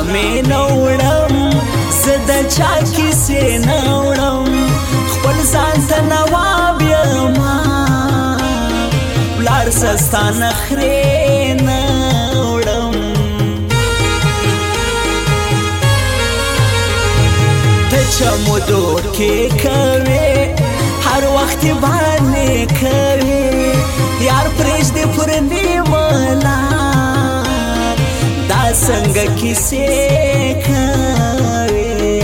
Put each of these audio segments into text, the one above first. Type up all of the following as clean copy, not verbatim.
ډرامې نه وړم زه د چا کیسې نه وړم خپل ځان ته نواب یمه ولاړ سه ستا نخرې نه وړم ته چمدو کې کوې هر وخت باندې کوې یار پرېږدې پر نیمه لار دا څنګه کیسې کوې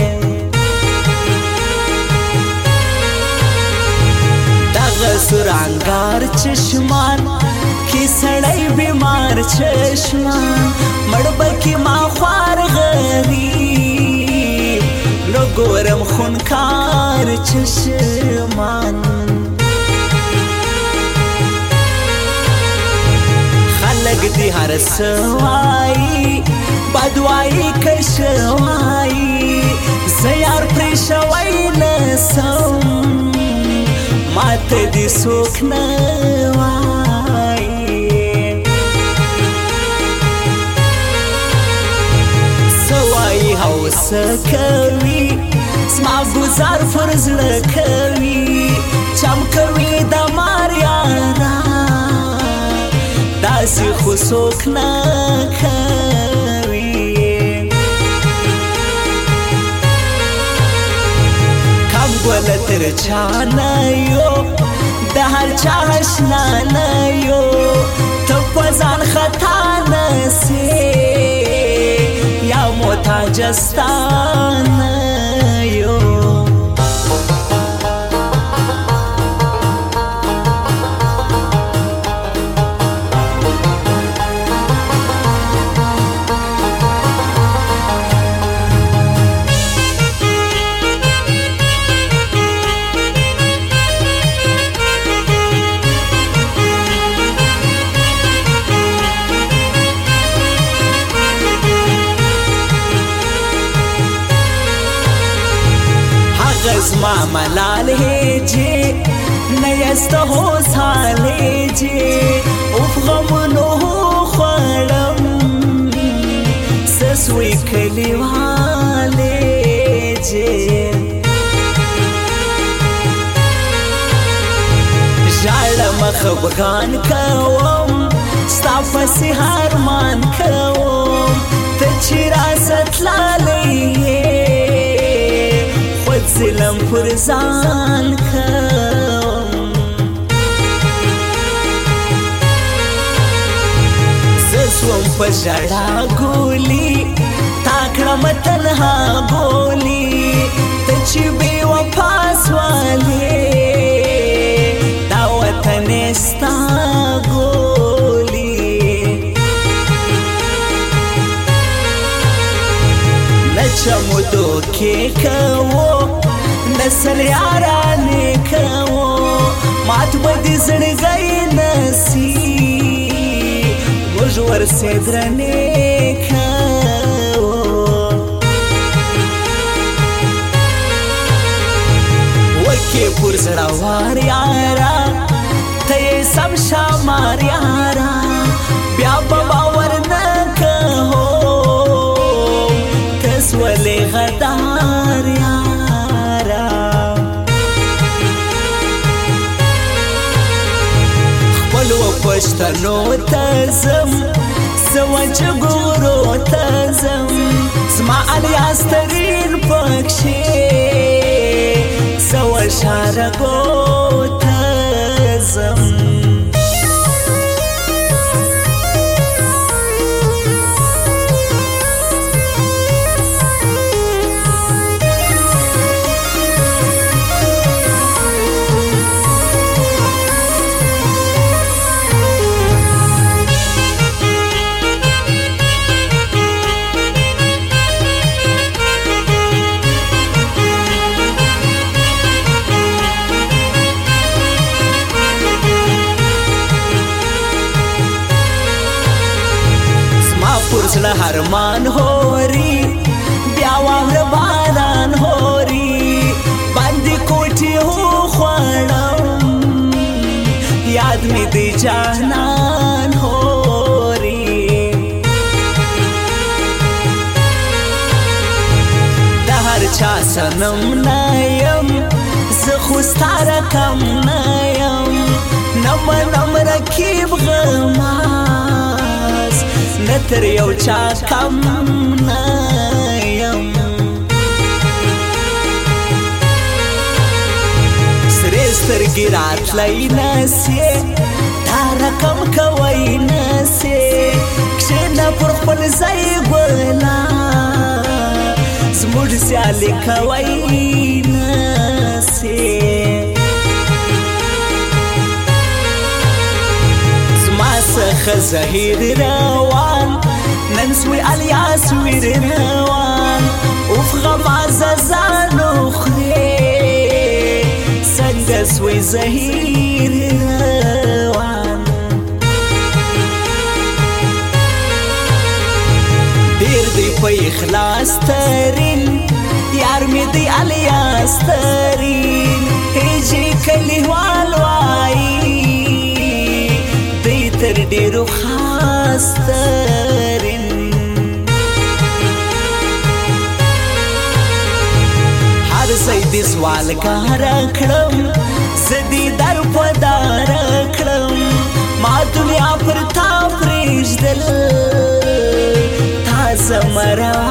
دغه سور انګار چشمان کې سړی بیمار چشمان مړ به کې ما خوار غریب نو ګورم خونکار چشمان خلق دی هر سوایی بدوایی کشوایی زیار پریشوی نسم مات دی سوک نوائی سوائی حوص کوي زما گزار فرض لکوي چم کوي د ماریانا داسې خو څوک نه کوي کم ګوله تر چا نه یو د هر چا اشنا نه یو ته په ځان خطا نه سې یا محتاج ستا نه یو زما ملال ہے جے نیست ہو سالے جے اف غمونو خوڑم سسوی کلی والے جے جالم خبگان کوم ستا پسی حرمان کوم تچی راست لالی ظلم پر ځان کوم زه سوم په ژړا ګولي تا کړم تنها بولي ته چې بې وفا سوالې دا وطن یې ستا ګولي نه چمدو کې کوو نسل یارانې کوو مات به دې زړګی نسي موږ ورسې درنې کوو وکې پر زړه وار یارا ته یې سم شامار یارا بیا به باور نه کوو کس ولې غدار یارا پښتنو تزم زوجه ګورو تزم زما الیاس ترین پکښې زو شارګو تزم پرزړه هرمان هوري بیا واوره باران هوري باندې کوټي هو خوړم یاد می دی جانان هوري صنم نه یم زه خو ستا رقم نه یم نه منم رقیب غماز نه تر یو چا کم نه یم سرې سترګې راتلی نسې دا رقم کوی نسې کښېنه پر خپل ځای ګله زموږ سیالي کوی نسې زما څخه زهیر روان نن سوی الیاس ویر روان اوف غمازه ځان وخورې څنګه سوی زهیر روان ډېر دی په اخلاص ترین یار مې دی الیاس ترین هجري کلیوال وایي دی تر ډېرو خاص ترین هر ځای دې سوالګاره کړم زه دې در په داره کړم ما دنیا پر تا پرېږدل تا زما